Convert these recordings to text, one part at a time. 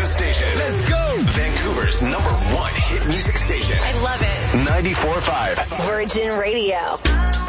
station. Let's go. Vancouver's #1 hit music station. I love it. 94.5 Virgin Radio.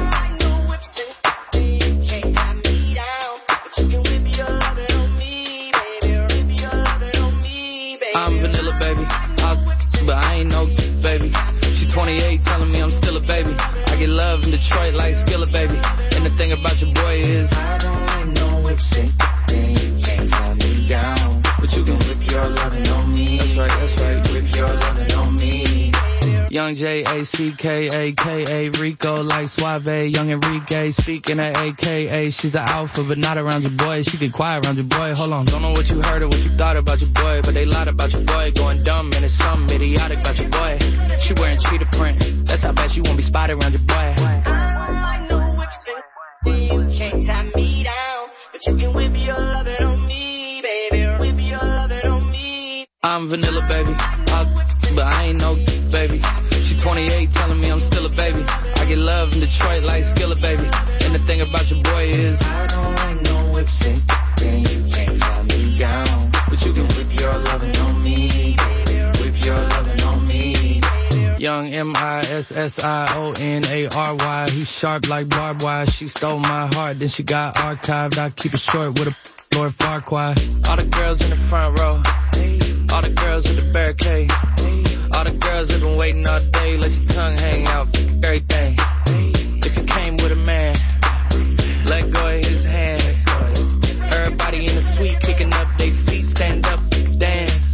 I'm vanilla, baby. But I ain't no baby. She 28 telling me I'm still a baby. I get love in Detroit like Skillet, baby. And the thing about your boy is I don't like no lipstick. Then you can't turn me down. But you can whip your lovin' on me. That's right. Whip your lovin' on me. Young J-A-C-K-A-K-A Rico like Suave, young Enrique speaking at AKA. She's an alpha but not around your boy. She get quiet around your boy. Hold on, don't know what you heard or what you thought about your boy, but they lied about your boy. Going dumb and it's something idiotic about your boy. She wearing cheetah print. That's how bad she won't be spotted around your boy. I don't like no whips and you can't tie me down, but you can whip your lovin' on me, baby. Whip your lovin' on me. I'm vanilla, baby. But I ain't no baby. She 28 telling me I'm still a baby. I get love in Detroit like Skillet, baby. And the thing about your boy is I don't like no whipstick. Then you can't tie me down. But you can whip your lovin' on me, baby. Whip your lovin' on me. Young M-I-S-S-I-O-N-A-R-Y. He's sharp like barbed wire. She stole my heart, then she got archived. I keep it short with a Lord Farquaad. All the girls in the front row. All the girls with the barricade. All the girls have been waiting all day. Let your tongue hang out, everything. If you came with a man, let go of his hand. Everybody in the suite kicking up their feet, stand up, dance.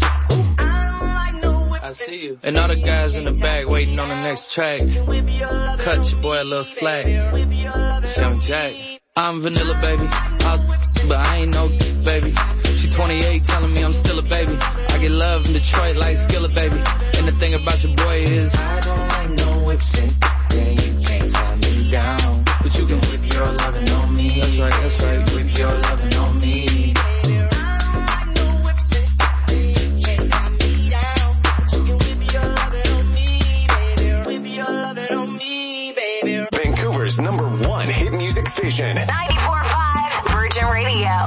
I see you. And all the guys in the back waiting on the next track. Cut your boy a little slack. It's Young Jack. I'm vanilla, baby. But I ain't no baby. She 28 telling me I'm still a baby. I get love in Detroit like Skillet, baby. And the thing about your boy is I don't like no whipstick. Then you can't tie me down. But you can whip your lovin' on me. That's right. Whip your lovin' on me. Vancouver's #1 hit music station. 94.5 Virgin Radio.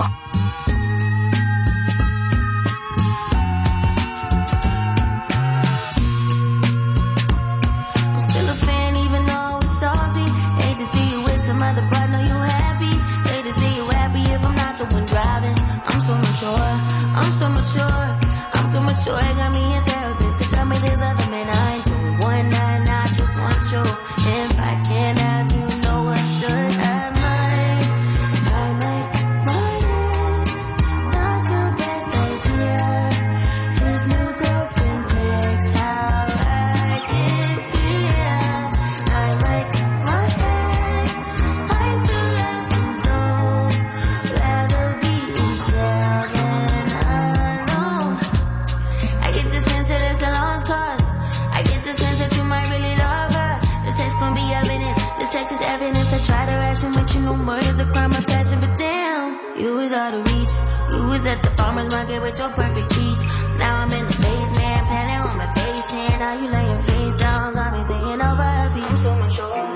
I'm so mature, got me a therapist to tell me there's other men I do. One night, I just want you. If I can't have you, no one should. I might it's not the best idea. His new girlfriend's next, how I did here. I like my ex, I still love him though. Rather be in jail than I get the sense that it's a lost cause. I get the sense that you might really love her. The sex gon' be evidence. The sex is evidence. I try to ration with you, no murder's a crime of passion, but damn, you was out of reach. You was at the farmer's market with your perfect peach. Now I'm in the basement, planning on my basement. Now you lay your face down, got me singing over a beat. I'm so mature, I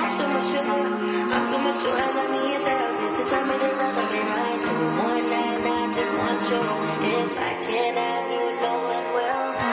got me a therapist to tell me there's other men I do. One night, I just want you. If I can't have you, no one will.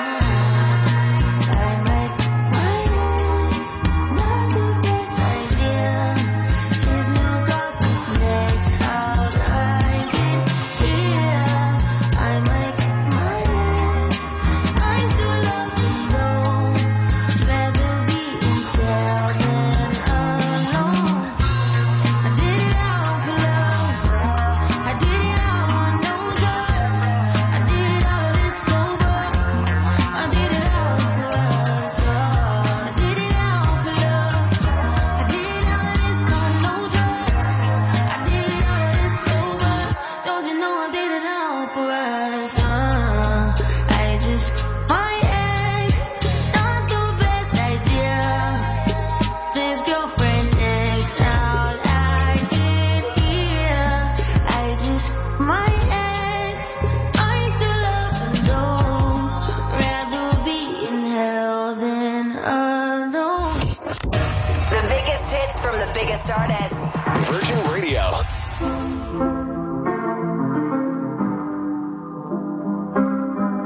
biggest artists. Virgin Radio.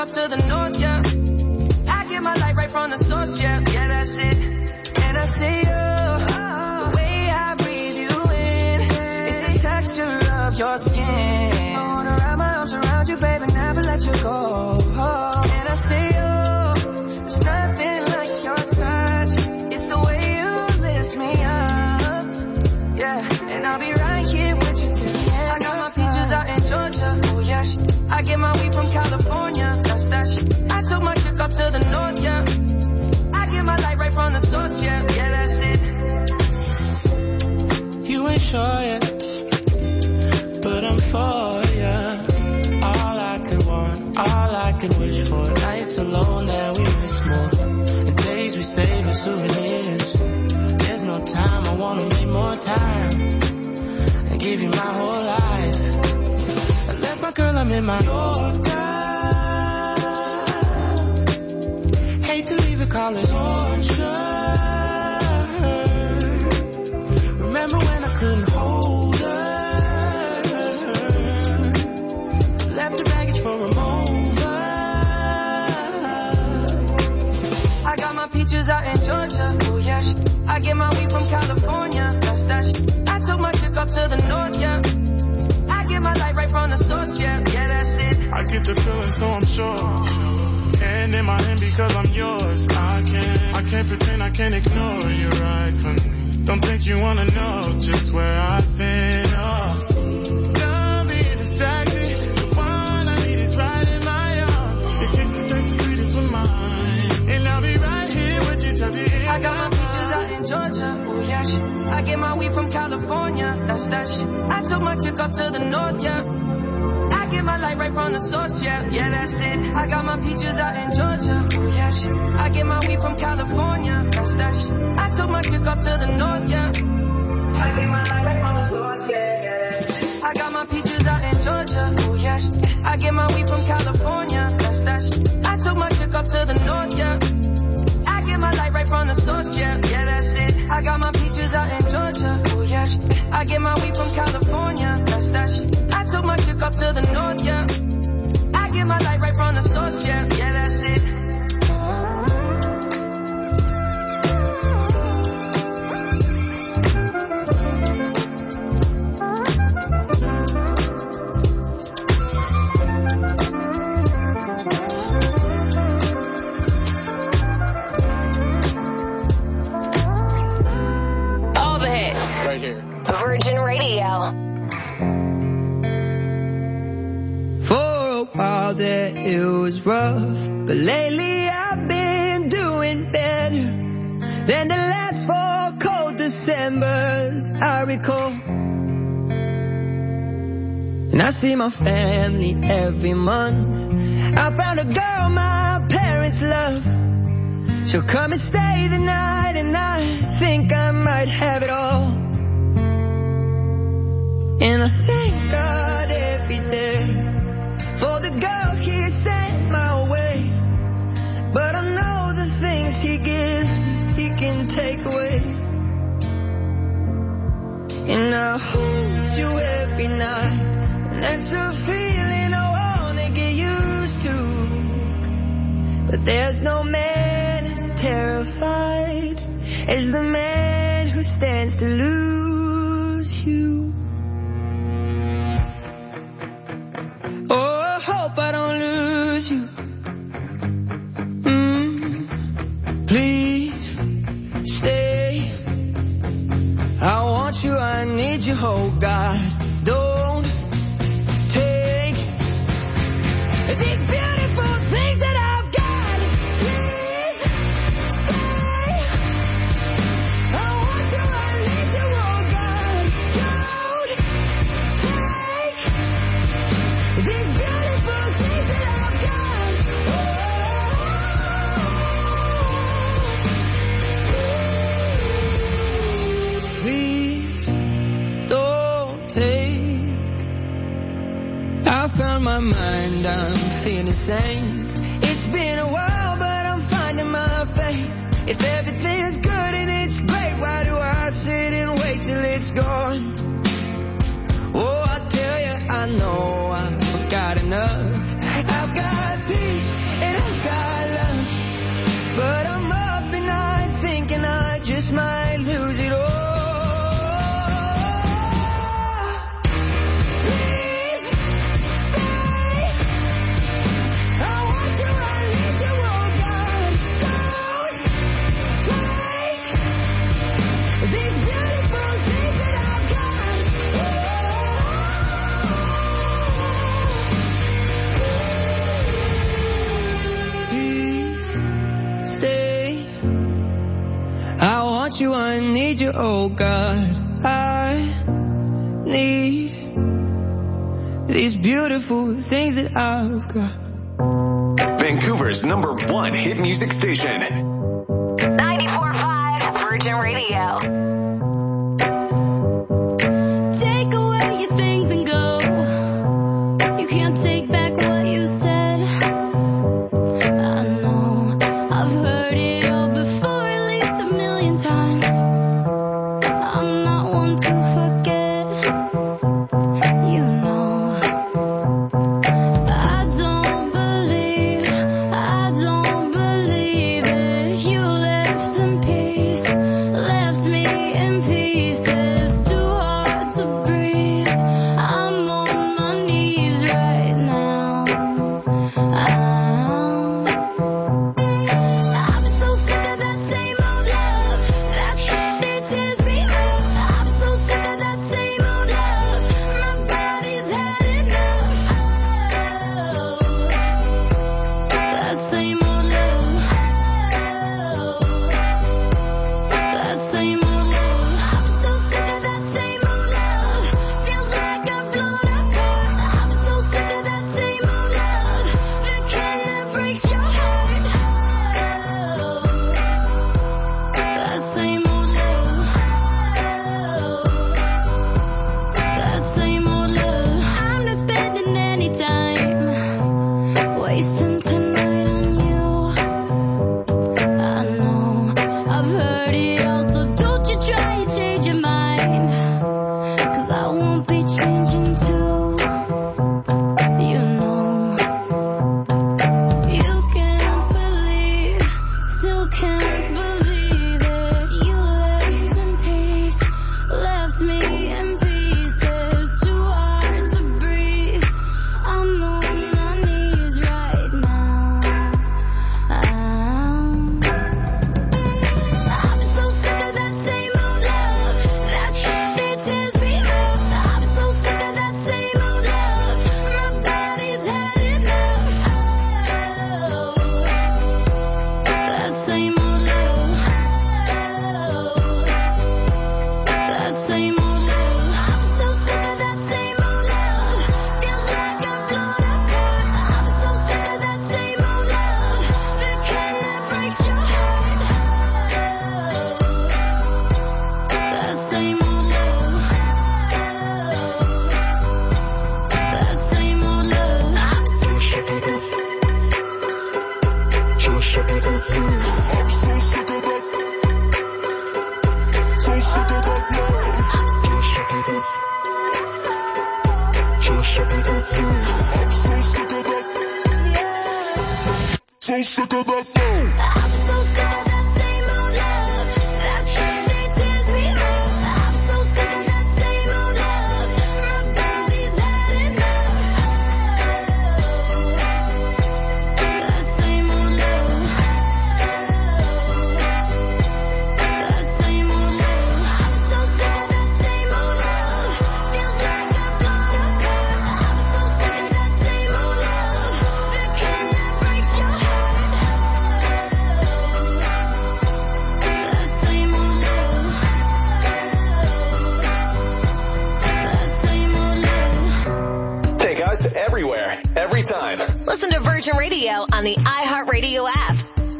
up to the north, yeah. I get my light right from the source, yeah. Yeah, that's it. And I say, the way I breathe you in is the texture of your skin. I wanna wrap my arms around you, baby, never let you go. And I say, there's nothing like your touch. It's the way you lift me up. Yeah, and I'll be right here with you till the end. I got my peaches out in Georgia. Oh yeah, I get my weed from California. That's that shit. I took my chick up to the north, yeah. I get my light right from the source, yeah. Yeah, that's it. You ain't sure yet, but I'm for ya. All I could want, all I could wish for. Nights alone that we miss more. The days we save as souvenirs. There's no time, I wanna make more time and give you my whole life. I left my girl, I'm in my Yorker. Hate to leave it, call it torture. Remember when I couldn't hold her? Left the baggage for a moment. I got my peaches out in Georgia. Oh yeah, I get my weed from California. That's that shit. I took my chick up to the north, yeah. I get my light right from the source, yeah. Yeah, that's it. I get the feeling, so I'm sure. And in my hand because I'm yours. I can't pretend, I can't ignore you right from me. Don't think you wanna know just where I've been. Oh, don't be distracted. The one I need is right in my arms. Your kisses taste the sweetest with mine, and I'll be right here with you till the end. I got my peaches out in Georgia. Oh yeah, shit. I get my weed from California. That's that shit. I took my chick up to the north, yeah. I get my light right from the source, yeah. Yeah, that's it. I got my peaches out in Georgia. Oh yeah, shit. I get my weed from California. That's that shit. I took my chick up to the north, yeah. I get my light right from the source, yeah. Yeah, that's it. I got my peaches out in Georgia. Oh yeah, shit. I get my weed from California. That's that shit. I took my chick up to the north, yeah. I get my light right from the source, yeah. Yeah, that's it. I got my peaches out in Georgia. Oh yeah, shit. I get my weed from California. That's that shit. I took my chick up to the north, yeah. I get my light right from the source, yeah. Yeah, that's it. All the hits. Right here. Virgin Radio. For a while there it was rough, but lately I've been doing better than the last 4 cold Decembers I recall. And I see my family every month. I found a girl my parents love. She'll come and stay the night, and I think I might have it all. And I thank God every day for the girl he sent my way. But I know the things he gives me, he can take away. And I hold you every night, and that's a feeling I wanna get used to. But there's no man as terrified as the man who stands to lose you. Oh, I hope I don't lose you. Please stay. I want you, I need you, oh God. Don't take these beautiful things that I've got. Please stay. I want you, I need you, oh God. Don't take these beautiful things that I've got. Please don't take. I found my mind, I'm feeling sane. It's been a while, but I'm finding my faith. If everything's good and it's great, why do I sit and wait till it's gone? Oh, I tell you, I know I've got enough. I've got peace you, I need you, oh God. I need these beautiful things that I've got. Vancouver's #1 hit music station. 94.5 Virgin Radio. Take away your things and go. You can't take back what you said. I know I've heard it all before, at least 1,000,000 times. I'm not one to forget. You know I don't believe it. You left in peace, left me in pieces, too hard to breathe. I'm on my knees right now. I'm so sick of that same old love that tears me up. I'm so sick of that same old love. My body's had enough. That same old love. That same old love. I'm so sick of that same old love. Feels like I've blown apart. I'm so sick of that same old love. The kind that breaks your heart. That same old love. That same old love. I'm not spending any time wasting tonight on you. I know I've heard it all, so don't you try and change your mind, 'cause I won't be changing too. You know you can't believe, still can't believe it. You left in peace, left me in pieces, too hard to breathe. I'm on my knees right now. I'm so sick of that same old love that tears me up. I'm so sick of that same old love. My body's had enough. That same old love. That same old love. I'm so sick of that same old love. Feels like I've blown apart. I'm so sick of that same old love. The kind that breaks your heart. That same old love. That same old love. I'm so sick of that. So sick of that phone. I'm so sick of that same old love that tears me up. I'm so sick of that same old love. My body's had enough. That same old love. That same old love. I'm so sick of that same old love. Feels like I've blown apart. I'm so sick of that same old love. The kind that breaks your heart. That same old love. That same old love. Take us everywhere, every time. Listen to Virgin Radio on the iHeartRadio app.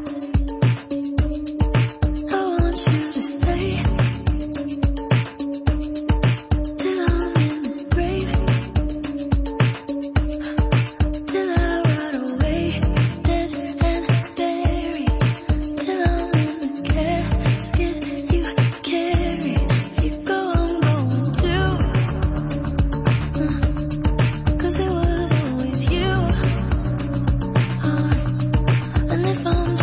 I want you to stay till I'm in the grave, till I rot away, dead and buried, till I'm in the casket you carry. If you go, I'm going too, 'cause it was always you. And if I'm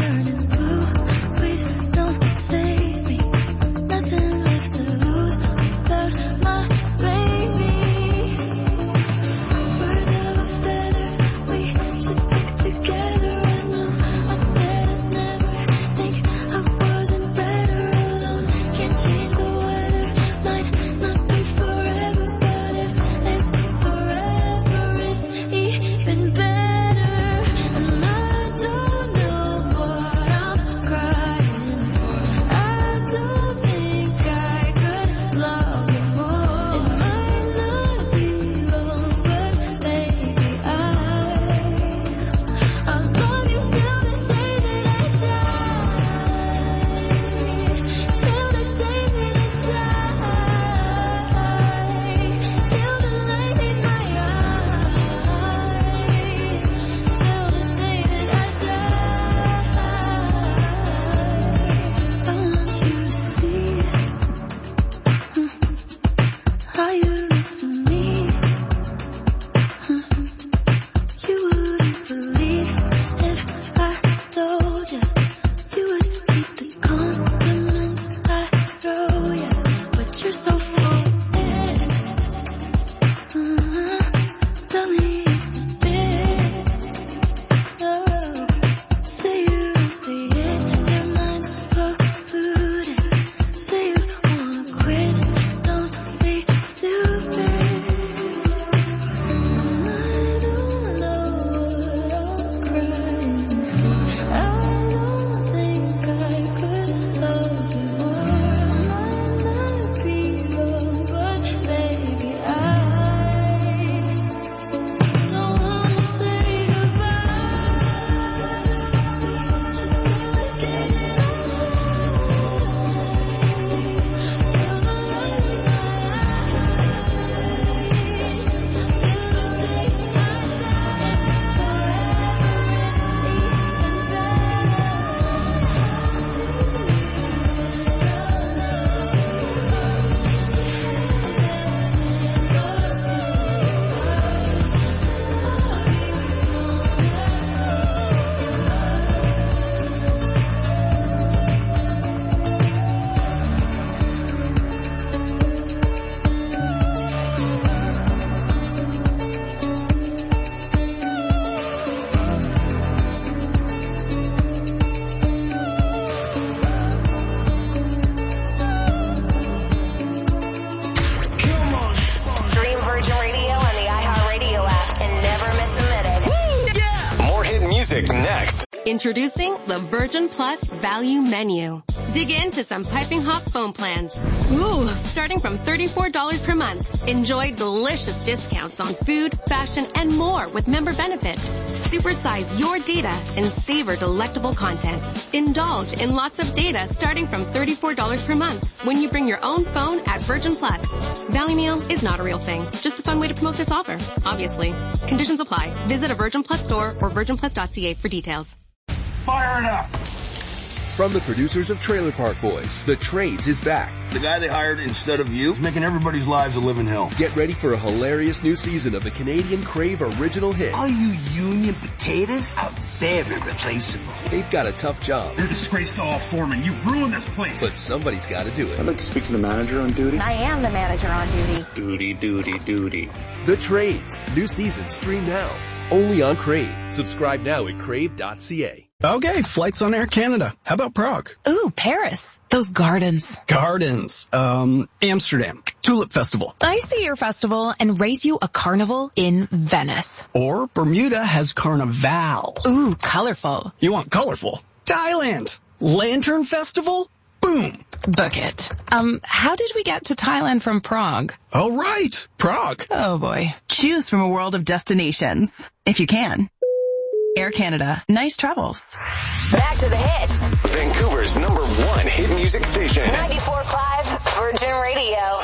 music next. Introducing the Virgin Plus Value Menu. Dig into some piping hot phone plans. Ooh, starting from $34 per month. Enjoy delicious discounts on food, fashion, and more with member benefits. Supersize your data and savor delectable content. Indulge in lots of data starting from $34 per month when you bring your own phone at Virgin Plus. Value Meal is not a real thing, just a fun way to promote this offer, obviously. Conditions apply. Visit a Virgin Plus store or virginplus.ca for details. Fire it up! From the producers of Trailer Park Boys, The Trades is back. The guy they hired instead of you is making everybody's lives a living hell. Get ready for a hilarious new season of the Canadian Crave original hit. All you union potatoes out there are irreplaceable. They've got a tough job. You're a disgrace to all foremen. You ruined this place. But somebody's got to do it. I'd like to speak to the manager on duty. I am the manager on duty. Duty. The Trades. New season stream now. Only on Crave. Subscribe now at crave.ca. Okay, flights on Air Canada. How about Prague? Ooh, Paris. Those gardens. Amsterdam. Tulip Festival. I see your festival and raise you a carnival in Venice. Or Bermuda has Carnival. Ooh, colorful. You want colorful? Thailand. Lantern Festival? Boom. Book it. How did we get to Thailand from Prague? Oh, right. Prague. Oh, boy. Choose from a world of destinations, if you can. Air Canada. Nice travels. Back to the hits. Vancouver's #1 hit music station. 94.5 Virgin Radio.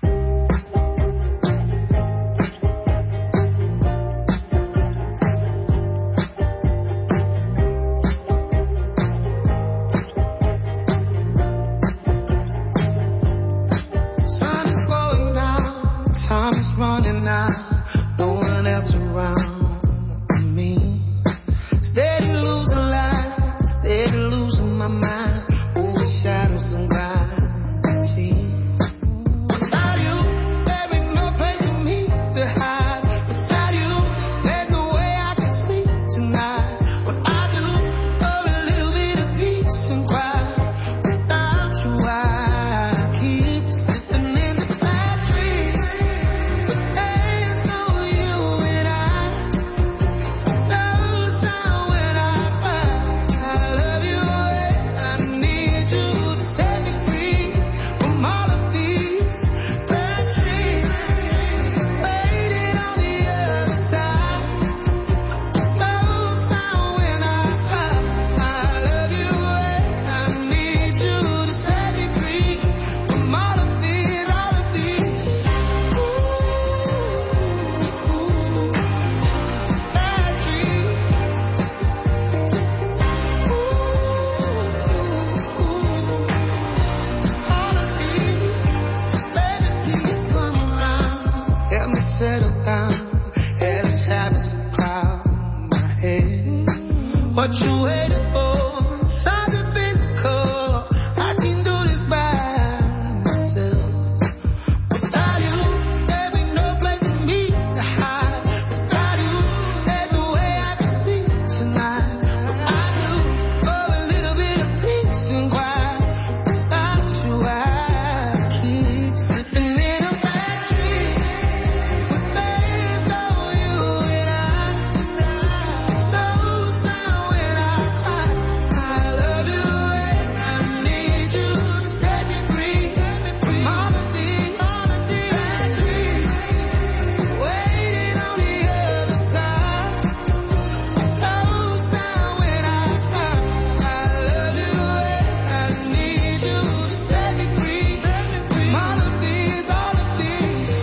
Sun is going down, time is running out, no one else around me. Steady losing light, steady losing my mind, over shadows and gravity. Without you, there ain't no place for me to hide. Without you, there's no way I can sleep tonight. What I do, for a little bit of peace and quiet. Without you, I keep slipping into bad dreams. But there's no you and I. No sound when I cry. I love you, I need you to set me free from all of these bad dreams. Waiting on the other side. No sound when I cry. I love you, I need you to set me free from all of these bad dreams. All of these, baby, please come around. Help me settle down. Yeah, let's have some crowd in my head. What you waiting for? Something physical. I can do this by myself. Without you, there ain't no place for me to hide. Without you, there's no way I can sleep tonight. What I do, for a little bit of peace and quiet. Without you, I keep slipping in a bad dream. But there's no you and I. No sound when I cry. I love you and I need you to set me free from all of these bad dreams. Waiting on the other side. No sound when I cry. I love you and I need you to set me free from all of these bad dreams.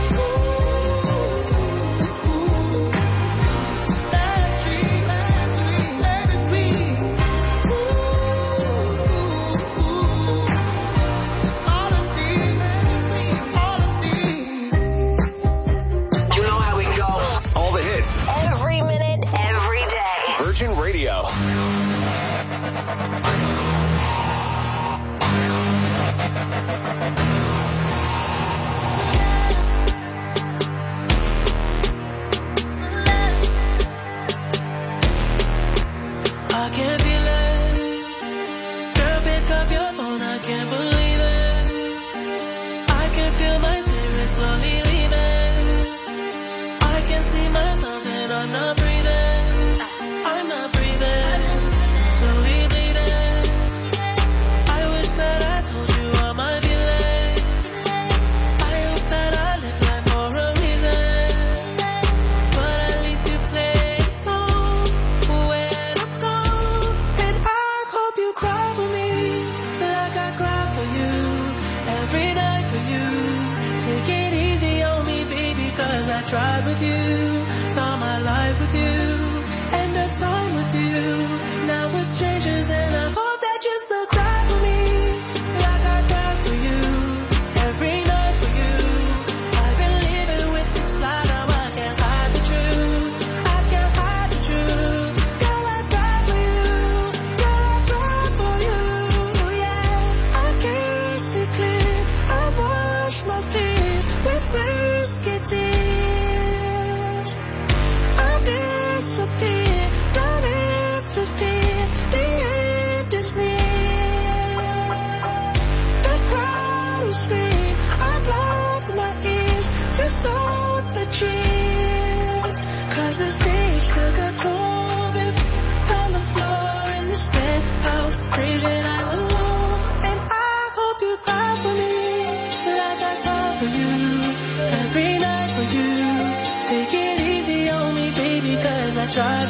You know how it goes. All the hits. Every minute, every day. Virgin Radio. I can't feel it. Girl, pick up your phone, I can't believe it. I can feel my spirit slowly leaving. I can see myself and I'm not breathing. I'm not breathing.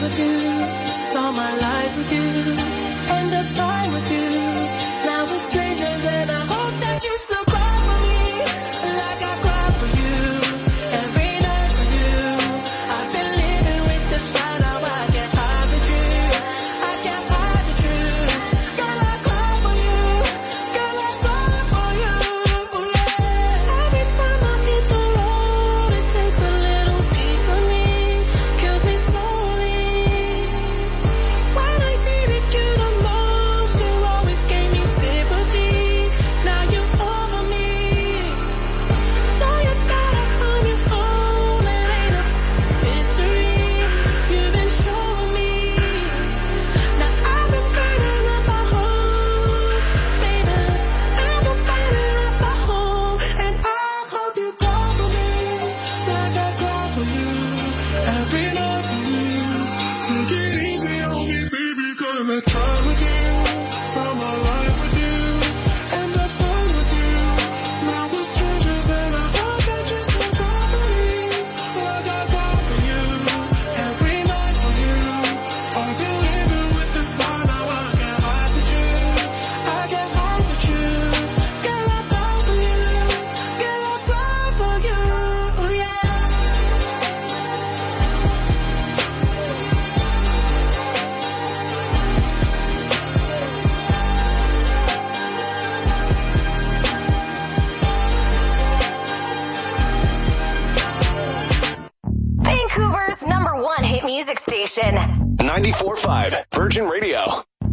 love with you, saw my life with you, end of time with you. Now we're strangers and I hope that you still cry for me, like I cry for you, every night for you. I've been living with this smile, now I can't hide the truth, I can't hide the truth. Girl, I cry for you, girl, I cry for you, yeah. Every time I hit the road, it takes a little piece of me, kills me slowly. When I needed you the most, you always gave me sympathy. Now you're over me. Know you're better on your own, it ain't a mystery. You've been showing me. Now I've been burning up my home, baby. I've been burning up my home, and I hope you cry for me, like I cry for you, every night for you. Take it easy on me, baby, 'cause I cry with you, saw my life with you, end of time with you. Now we're strangers and I hope that you still cry for me, like I cry for you, every night for you. I've been living with this smile, now I can't hide the truth, I can't hide the truth. Girl, I cry for you, girl, I cry for you, yeah. Vancouver's #1 hit music station. 94.5 Virgin Radio.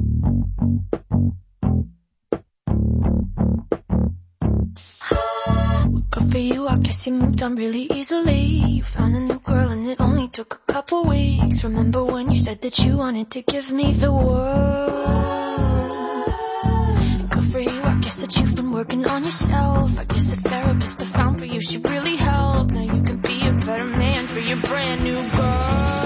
Good for you, I guess you moved on really easily. You found a new girl and it only took a couple weeks. Remember when you said that you wanted to give me the world? Good for you, I guess that you've been working on yourself. I guess the therapist I found for you should really help. Now you can be a better man for your brand new girl.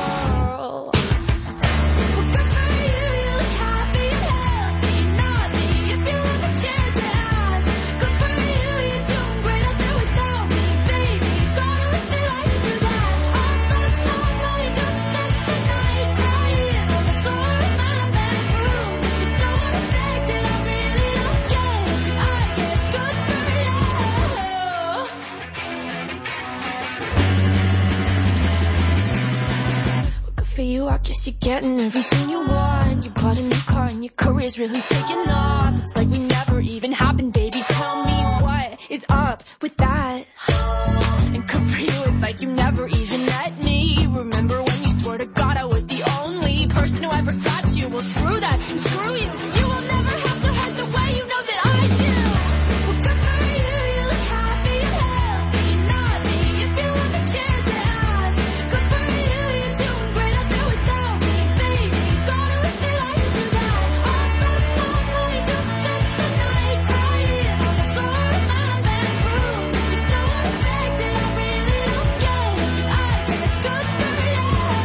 For you, I guess you're getting everything you want. You bought a new car and your career's really taking off. It's like we never even happened, baby. Tell me what is up with that. And good for you, it's like you never even met me. Remember when you swore to God I was the only person who ever got you? Well, screw that and screw you. You will never have to hurt the way you know that I do. Well, good for you, you look happy and healthy. Not me, if you ever cared to ask. Good for you, you're doing great. I'll do without me, baby. Gotta wish that I could do that. I'm gonna fall like you spent the night crying on the floor of my bedroom. You're so unaffected, I really don't get it. I guess good for you.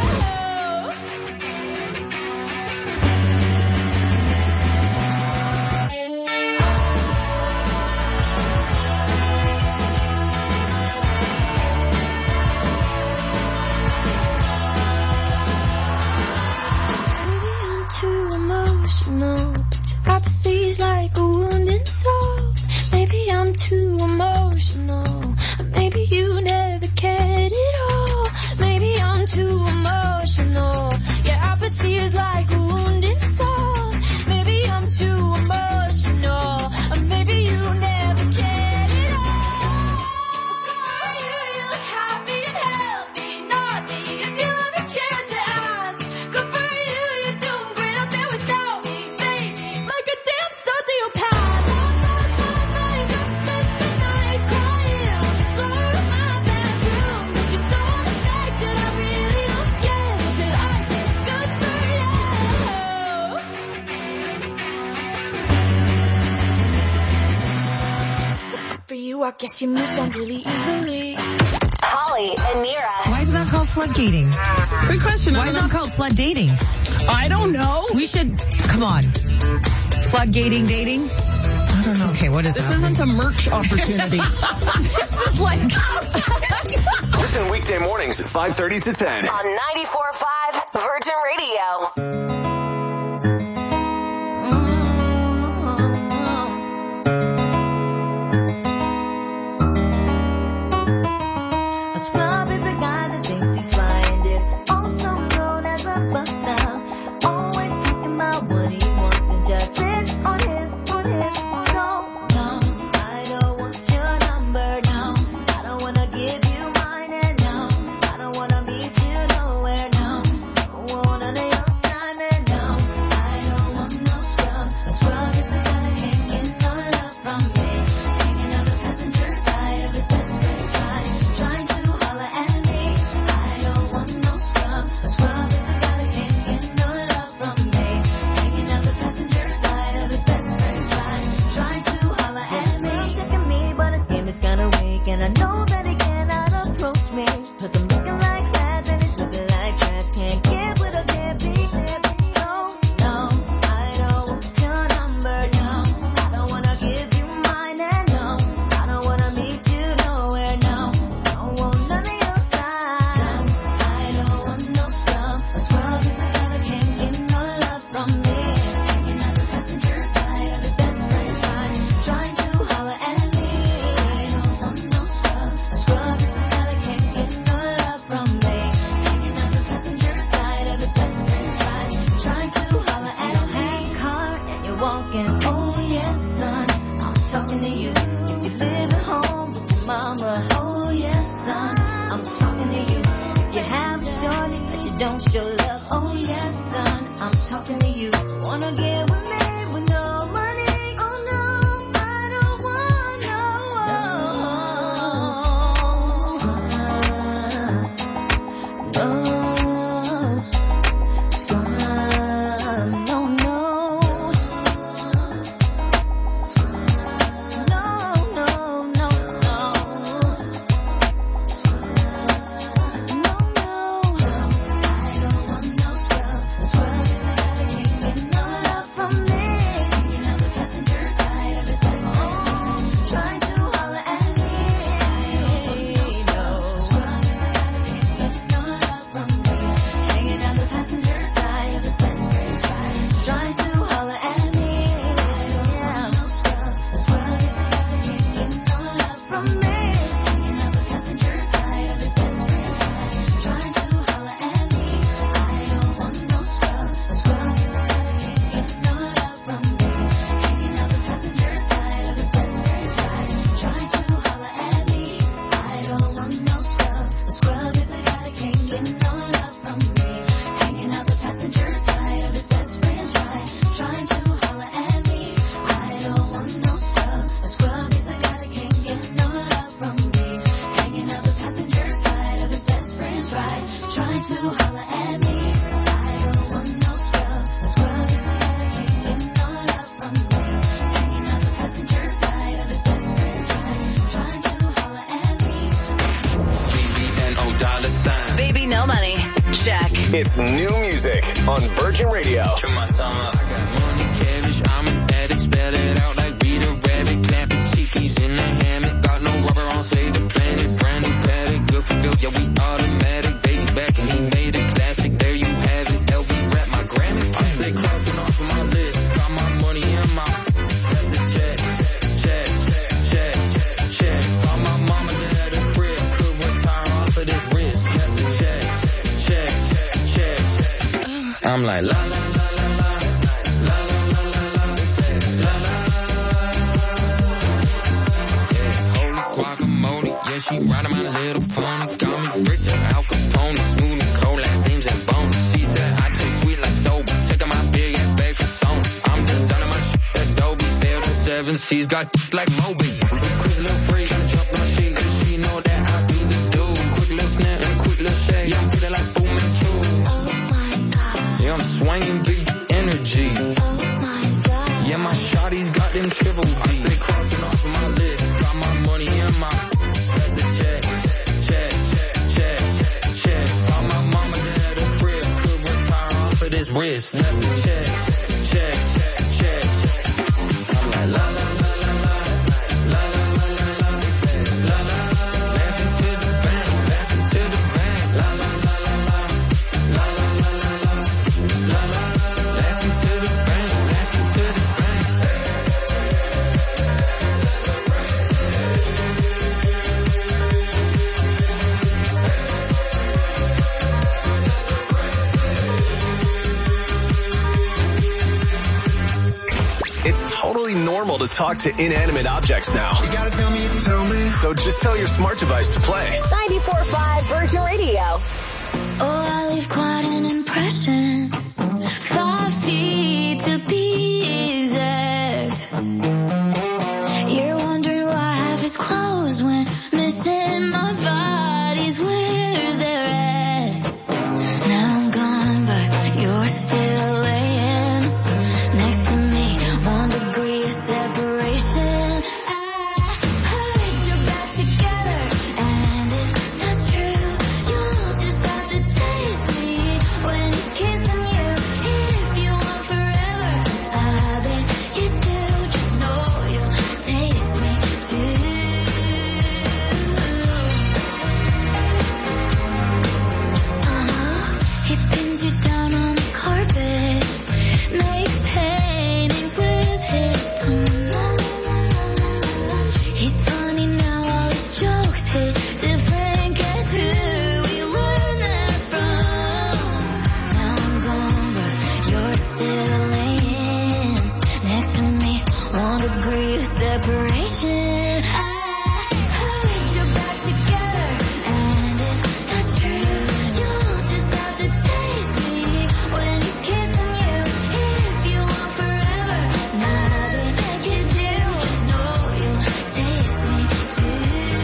Maybe I'm too emotional, but your apathy's like a wounded soul. Maybe I'm too emotional, maybe you never cared at all. Maybe I'm too emotional, your apathy is like a wounded soul. Maybe I'm too emotional, maybe you never cared at all. Good for you, you look happy and healthy. Not me, if you ever cared to ask. Good for you, you're doing great out there without me, baby. Like a damn sociopath. Like you spent the night crying on the floor of my bedroom. But you're so unaffected, I really don't get it. I guess good for you. Good for you, I guess you moved on really easily. Holly and Mira. Why is it not called floodgating? Good question. Why is it not called flood dating? I don't know. We should, come on. Floodgating dating? I don't know. Okay, what is this? This isn't a merch opportunity. This is like... Listen weekday mornings at 5:30 to 10. On 94.5 Virgin Radio. It's new music on Virgin Radio. Turn my song up. I got money, cash, I'm an addict, spell it out like Rita Rabbit, clapping cheekies in the hammock. Got no rubber on, save the planet, brand new paddock, good for Phil, yeah, we automatic. Baby's back and he made it classic, there you have it. LV rap, my granite, I stay crossing off of my list. Got my money in my, that's a check, check, check, check. Bought my mama dad a crib, could retire off of this wrist, that's a check, check. I'm like la la la la la la la la la la. Holy guacamole, yeah, she riding my little pony. Got me rich and Al Capone, smooth and cold, last name's and bone. She said I taste sweet like soap, taking my big ass bag from Sony. I'm designing my shit Adobe, sail to 7 C's, got like Moby. Quick little freak, tryna chop my shit, cause she know that I do the do. Quick little snap and a quick little shake, yeah, I'm feeling like Fu Manchu. Yeah, I'm swinging big energy. Oh my God. Yeah, my shawty's got them triple D. I stay crossing off of my list. Got my money in my. That's a check, check, check, check. Bought my mama dad a crib, could retire off of this wrist. That's a check, check, check. I'm like la la la la la It's totally normal to talk to inanimate objects now. You gotta tell me. So just tell your smart device to play. 94.5 Virgin Radio. Oh, I leave quite an impression. 5 feet to be exact. You're wondering why half is closed when missing my body's where they're at. Now I'm gone, but you're still laying next to me. 1 degree of separation. I heard you're back together, and if that's true, you'll just have to taste me when he's kissing you. If you want forever, I bet you do. Just know you'll taste me too. He pins you down on the carpet, makes paintings with his tongue. He's funny now, all his jokes hit different. Guess who we learned that from? Now I'm gone, but you're still laying next to me. 1 degree of separation. I heard you're back together, and if that's true, you'll just have to taste me when he's kissing you. If you want forever, now that you do, just know you'll taste me too.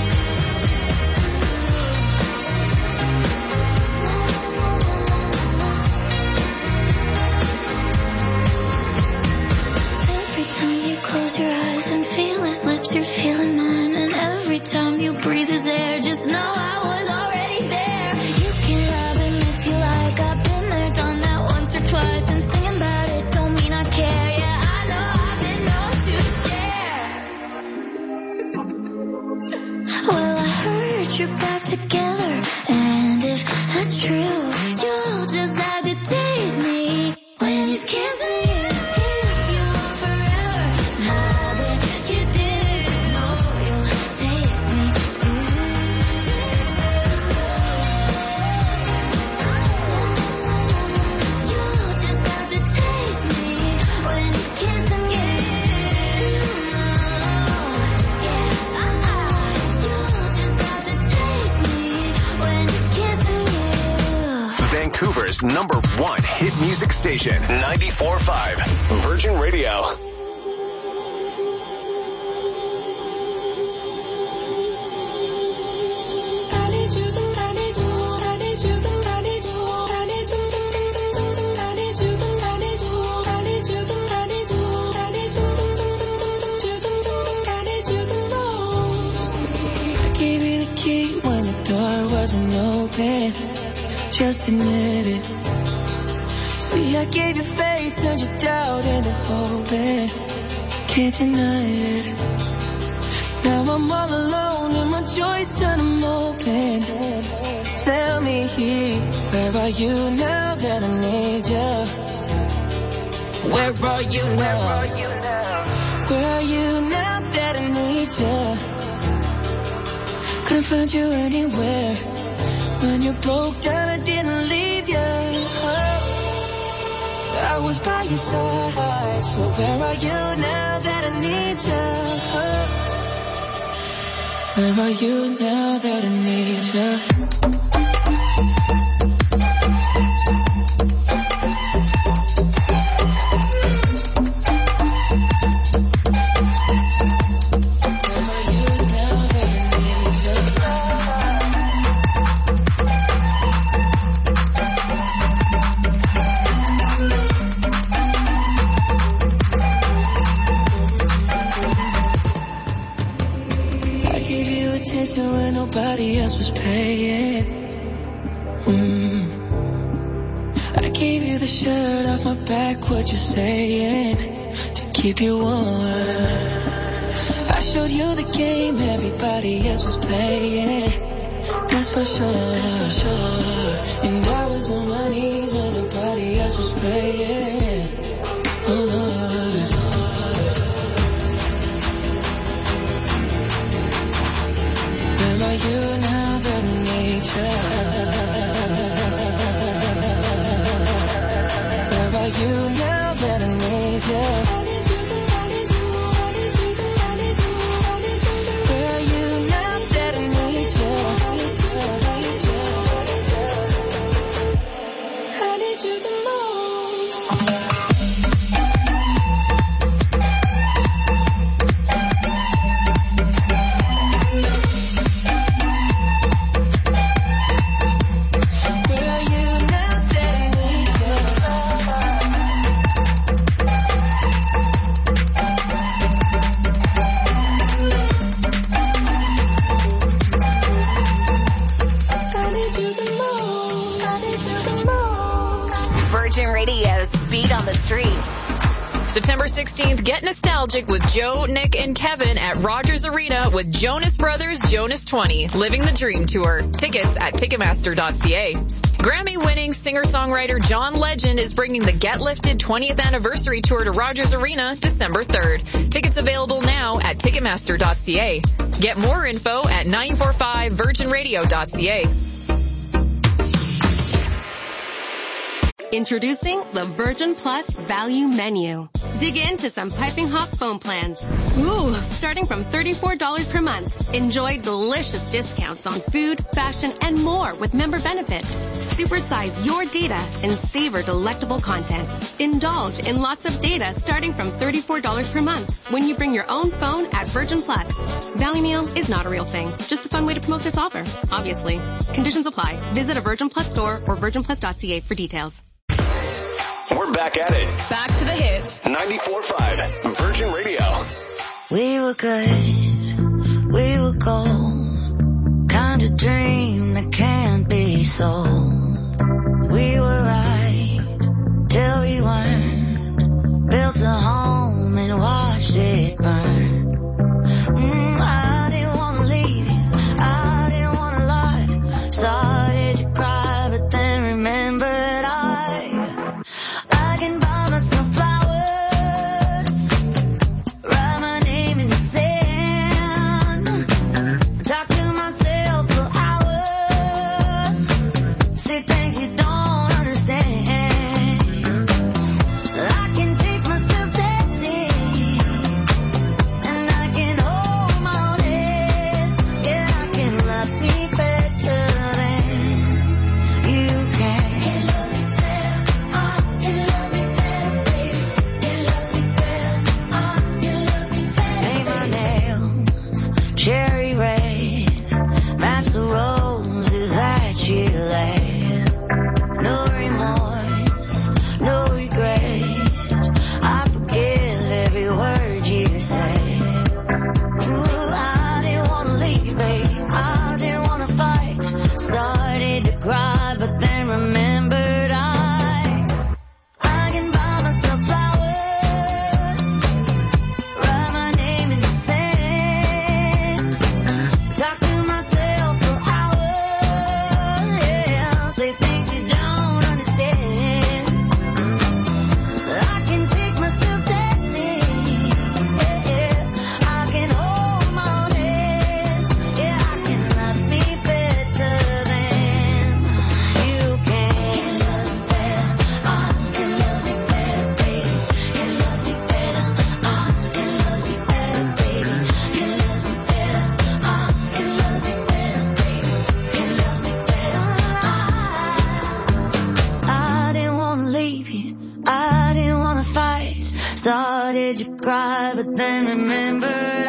Every time you close your eyes and feel his lips, you're feeling mine. And every time you breathe his air, just know I was already there. You can have him if you like. I've been there, done that once or twice. And singing about it don't mean I care. Yeah, I know I've been known to share. Well, I heard you're back together, and if that's true, you'll just have to taste me when he's kissing you. If you want forever, now that you do, know you'll taste me too. You'll just have to taste me when he's kissing you. You'll just have to taste me when he's kissing you. Vancouver's #1 hit music station, 94.5 Virgin Radio. I gave you the key when the door wasn't open. Just admit it. See, I gave you faith, turned your doubt into hope. Can't deny it. Now I'm all alone and my joys turn them open. Tell me, where are you now that I need you? Where are you now? Where are you now that I need you? Couldn't find you anywhere. When you broke down, I didn't leave you. I was by your side. So where are you now that I need you? Where are you now that I need you? When nobody else was paying. I gave you the shirt off my back, what you saying? To keep you warm. I showed you the game everybody else was playing. That's for sure. And I was on my knees when nobody else was praying. Oh Lord. Where are you now that I need you? Where are you now that I need you? September 16th, get nostalgic with Joe, Nick, and Kevin at Rogers Arena with Jonas Brothers Jonas 20, Living the Dream Tour. Tickets at Ticketmaster.ca. Grammy-winning singer-songwriter John Legend is bringing the Get Lifted 20th Anniversary Tour to Rogers Arena December 3rd. Tickets available now at Ticketmaster.ca. Get more info at 945virginradio.ca. Introducing the Virgin Plus Value Menu. Dig into some piping hot phone plans. Ooh, starting from $34 per month. Enjoy delicious discounts on food, fashion, and more with member benefits. Supersize your data and savor delectable content. Indulge in lots of data starting from $34 per month when you bring your own phone at Virgin Plus. Value Meal is not a real thing, just a fun way to promote this offer, obviously. Conditions apply. Visit a Virgin Plus store or virginplus.ca for details. We're back at it. Back to the hits. 94.5 Virgin Radio. We were good. We were gold. Kind of dream that can't be sold. We were right till we weren't. Built a home and watched it burn. I didn't want to leave you. I didn't want to lie. Started to cry, but then remembered I can buy myself flowers, write my name in the sand, talk to myself for hours, say things you don't understand. I can take myself dancing, and I can hold my own head. Yeah, I can love me better than you can. Cherry red, match the roses that you laid. No remorse, no regret. I forgive every word you say. Ooh, I didn't want to leave, babe. I didn't want to fight. Started to cry, but then remembered I can buy myself flowers, write my name in the sand. Talk to myself for hours, yeah, say things you don't understand. I can take myself dancing, yeah, I can hold my own head, yeah, I can love me better than you can. Can love me better, can love me better, baby. Can love me better, can love me better, baby. Can love me better, can love me better, baby. Can love me better. I didn't want to leave you. I didn't want to fight. Started to cry, but then remembered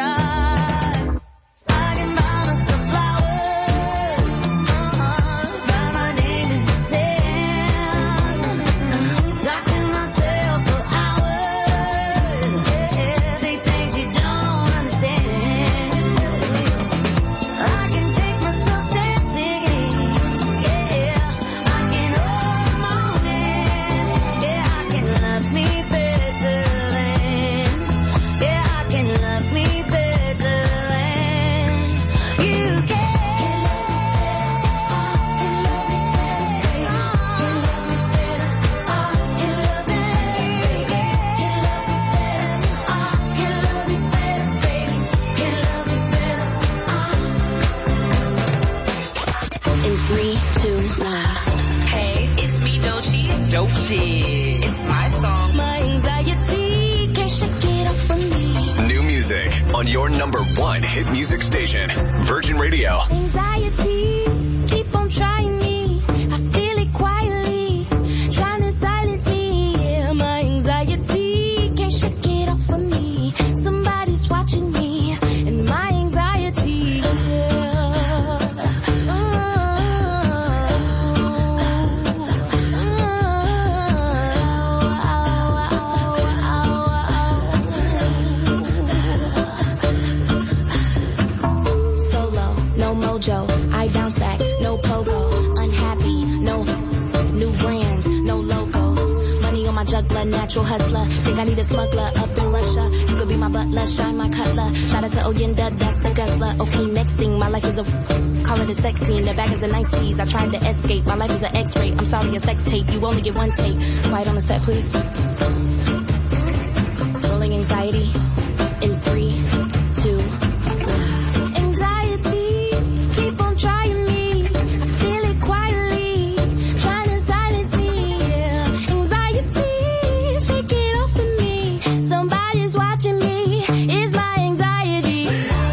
I can buy myself flowers, write my name in the sand, talk to myself for hours, yeah, say things you don't understand. I can take myself dancing, yeah, I can hold my own hand, yeah, I can love me better than, yeah, I can love me better than you can. Can love me better, can love me better, baby. Can love me better, In 3, 2, 1. Hey, it's me, Doechii. It's my song. My anxiety can't shake it off from me. New music on your #1 hit music station, Virgin Radio. Anxiety, keep on trying me. I feel it quietly, trying to silence me. Yeah, mojo. I bounce back, no pogo. Unhappy, no new brands, no logos. Money on my juggler, natural hustler. Think I need a smuggler up in Russia. You could be my butler, shine my cutler. Shout out to Oyenda, that's the guzzler. Okay, next thing, my life is a call it a sex scene. The bag is a nice tease. I tried to escape. My life is an X-ray. I'm sorry, a sex tape. You only get one take. Quiet on the set, please. Rolling anxiety in 3, 2, 1. Anxiety, keep on trying me. I feel it quietly, trying to silence me. Yeah. Anxiety, shake it off of me. Somebody's watching me. It's my anxiety.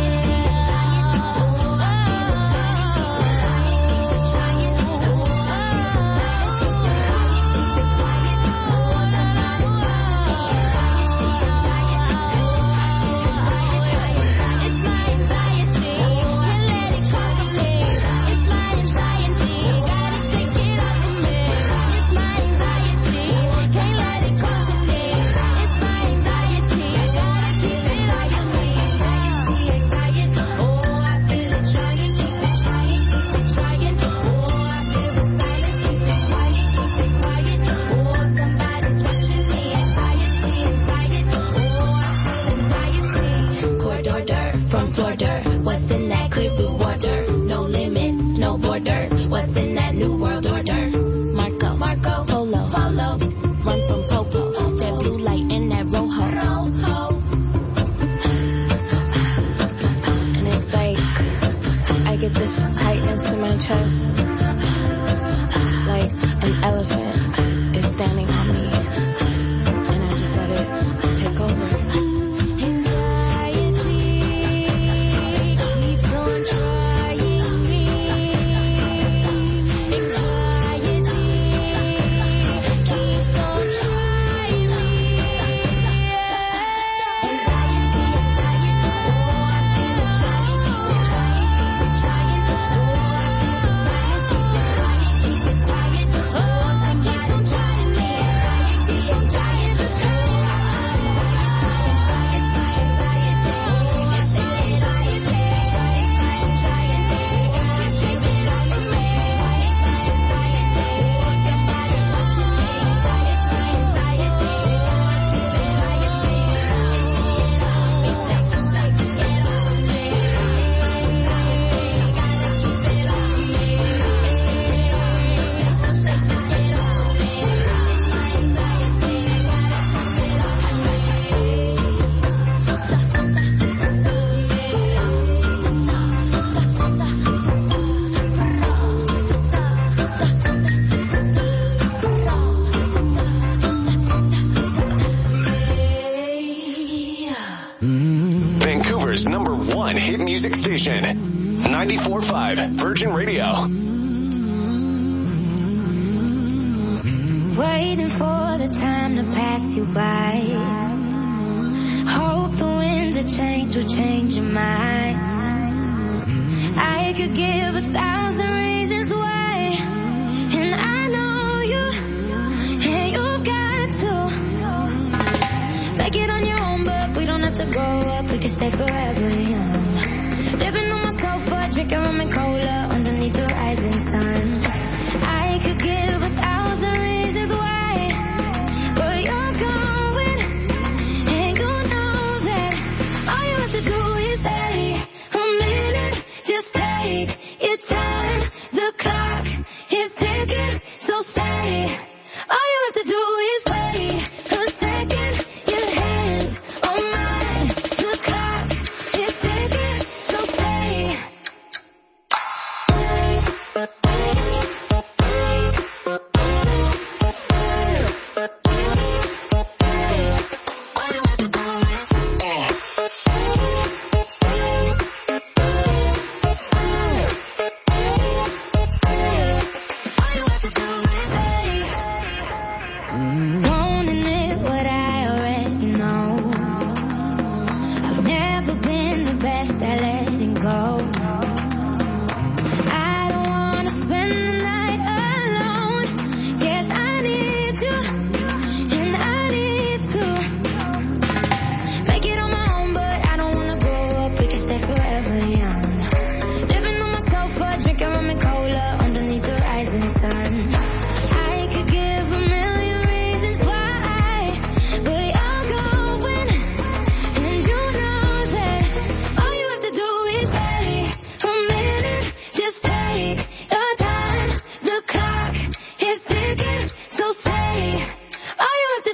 What's in that clear blue water? No limits, no borders. What's in that new world order? Marco, Polo, run from Popo. That blue light in that Rojo. And it's like I get this tightness in my chest, like an elephant is standing on me, and I just let it take over. Vancouver's #1 hit music station, 94.5 Virgin Radio. Waiting for the time to pass you by. Hope the winds of change will change your mind. I could give 1,000 reasons why, and I know you, and you've got to make it on your own, but we don't have to grow up, we can stay forever young. Living on my sofa, drinking rum and cola underneath the rising sun. I could give 1,000 reasons why, but you're going, and you know that all you have to do is stay a minute. Just take your time, the clock is ticking, so stay. All you have to do is wait a second. Your hands on mine, the clock is ticking, so stay. Won't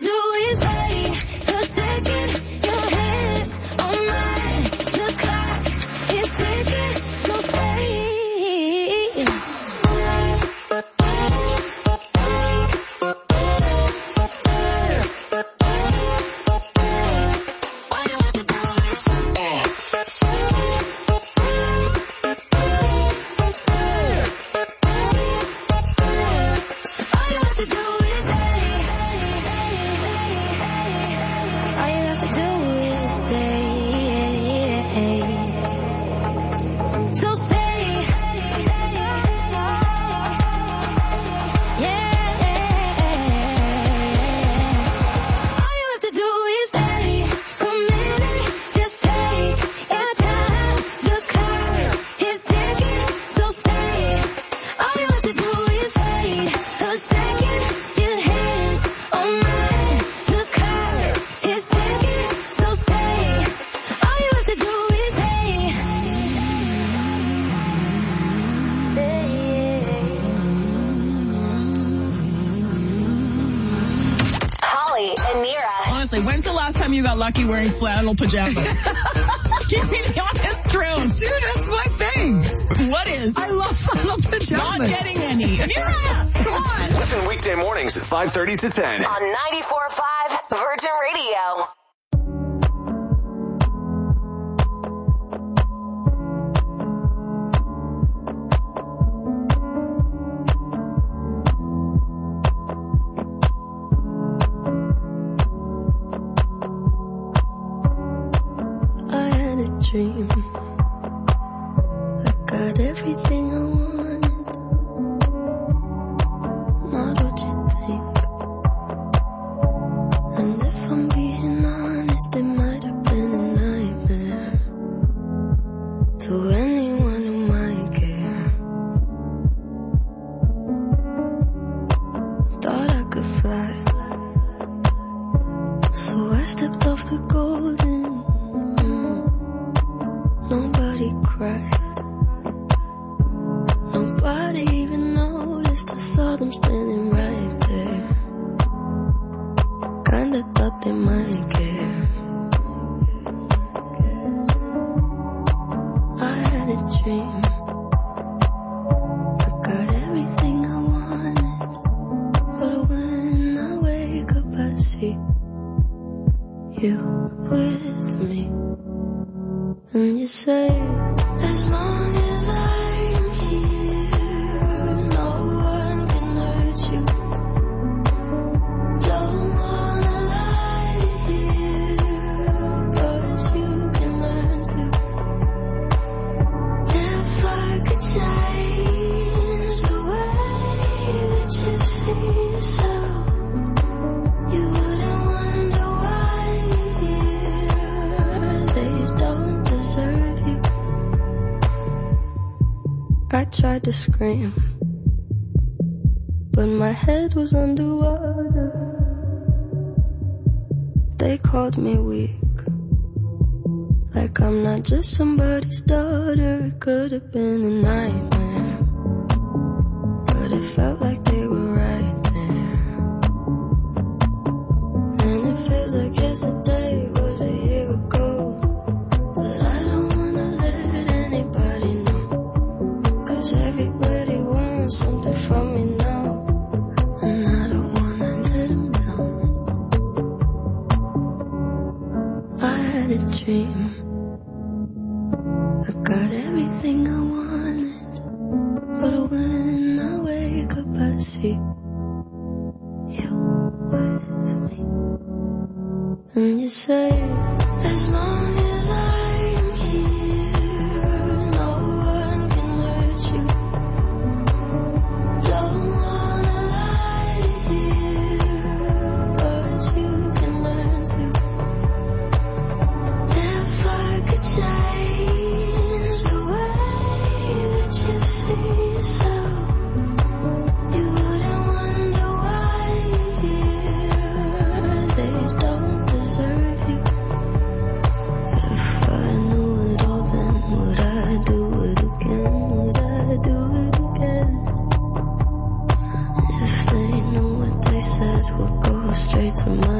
do is wait a second. Your hands on mine. The clock is ticking, so stay. When's the last time you got lucky wearing flannel pajamas? Give me the honest truth. Dude, that's my thing. What is? I love flannel pajamas. Not getting any. Mira, come on. Listen weekday mornings at 5:30 to 10. On 94.5 Virgin Radio. Dream. I got everything I wanted, not what you think. And if I'm being honest, it might have been a nightmare to anyone who might care. Thought I could fly, so I stepped off the golden. Nobody cried. Nobody even noticed. I saw them standing right there. Kinda thought they might care. I had a dream. I got everything I wanted. But when I wake up, I see you with me. And you say, as long as I'm here, no one can hurt you. Don't wanna lie here, but you can learn to. If I could change the way that you see yourself, you wouldn't wonder why they don't deserve you. I tried to scream, but my head was underwater. They called me weak, like I'm not just somebody's daughter. It could have been a nightmare, but it felt like they were right there. And it feels like yesterday was a year ago. Everybody wants something from me now, and I don't wanna let them down. I had a dream. I got everything I wanted, but when I wake up, I see you with me. And you say, as long as I'm here, no one can hurt you. Don't wanna lie here, but you can learn to. If I could change the way that you see yourself, you wouldn't wonder why they don't deserve you. If I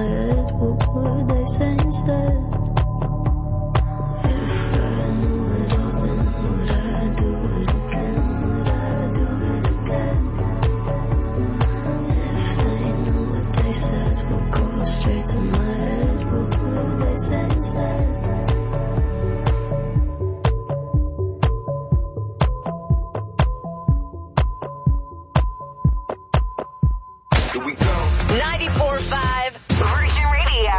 head, what would they say instead? If I knew it all, then would I do it again? Would I do it again? If they knew what they said would go straight to my head, what would they say instead? Here we go. 94.5 Virgin Radio.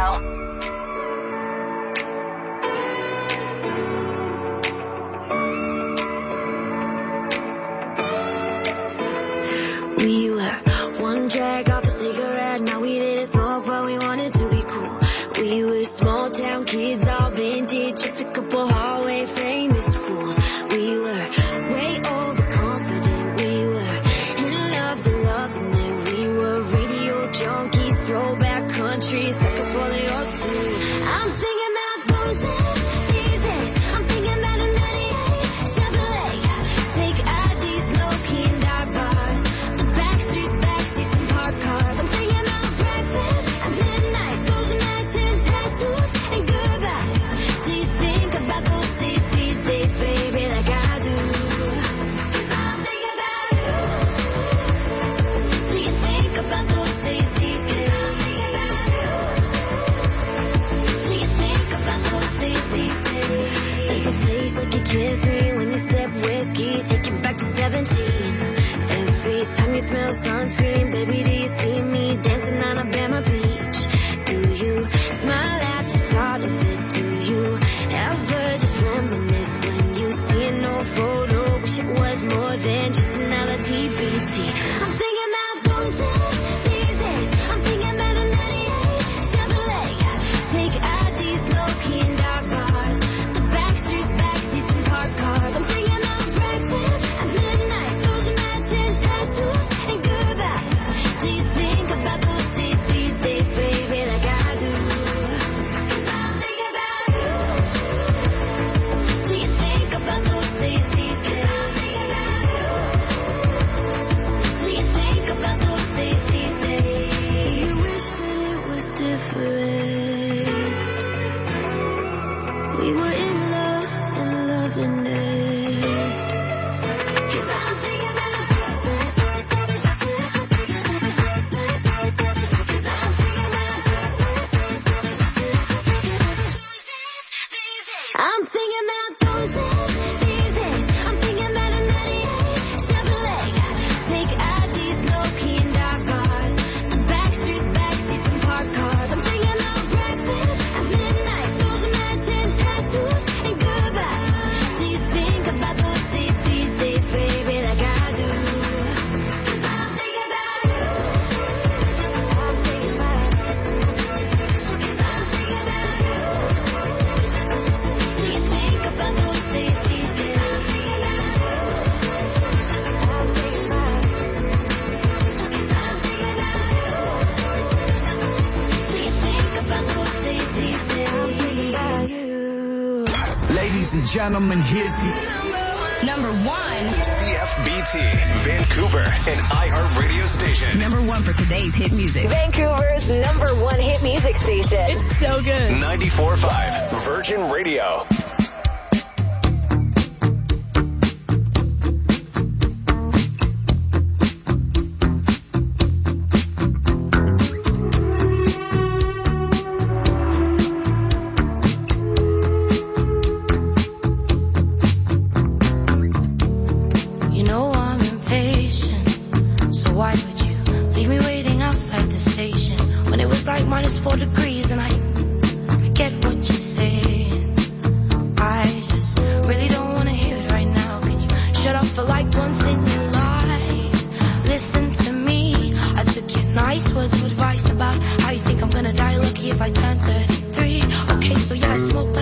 We were one drag off a cigarette, now we didn't smoke, but we wanted to be cool. We were small town kids, all vintage, just a couple hallway famous fools. We were way overconfident, we were in love and loving it. We were radio junkies, throwback country, suckers for the old school. I'm singing that those these days. I'm thinking about a 98 Chevrolet. Take IDs, low key and dive bars. The backseats and parked cars. I'm thinking about breakfast at midnight. Those matching tattoos and goodbyes. Do you think about those days these days, baby, like I do? 'Cause I'm thinking about you. Do you think about those days these days? I'm thinking about you. Do you think about those days these days? There's a place like you kiss me when you sip whiskey, take you back to 17. Every time you smell sunscreen, baby, do you see me dancing on Alabama Beach? Do you smile at the thought of it? Do you ever just reminisce when you see an old photo? Wish it was more than just another TBT. I'm thinking about those these days. I'm thinking about a 98 Chevrolet. Take IDs, low key and dive bars. The backseats and parked cars. I'm thinking about breakfast at midnight. Those matching tattoos and goodbyes. Do you think about those days these days, baby, like I do? 'Cause I'm thinking about you. Do you think about those days these days? I'm thinking about you. Do you think about those days these days? You wish that it was different. We were in love and loving it. 'Cause I'm thinking about you. 'Cause I'm thinking about you. I'm thinking about those these days. I'm thinking about a 98 Chevrolet. Take IDs, low key and dive bars. The backseats and parked cars. I'm thinking about breakfast at midnight. Those matching tattoos and goodbyes. Do you think about those days these days, baby, like I do? 'Cause I'm thinking about you. I'm thinking about you. 'Cause I'm thinking about you. Do you think about those days these days? I'm thinking about you. I'm thinking about you. 'Cause I'm thinking about you. Do you think about those days these days? I'm thinking about you. Ladies and gentlemen, here's Number 1. CFBT, Vancouver, an iHeartRadio station. Number 1 for today's hit music. Vancouver's number 1 hit music station. It's so good. 94.5 Virgin Radio. You know I'm impatient, so why would you leave me waiting outside the station when it was like -4 degrees and I get what you're saying. I just really don't want to hear it right now. Can you shut up for like once in your life? Listen to me, I took your nice words of advice about how you think I'm gonna die lucky if I turn 33. Okay, so yeah, I smoked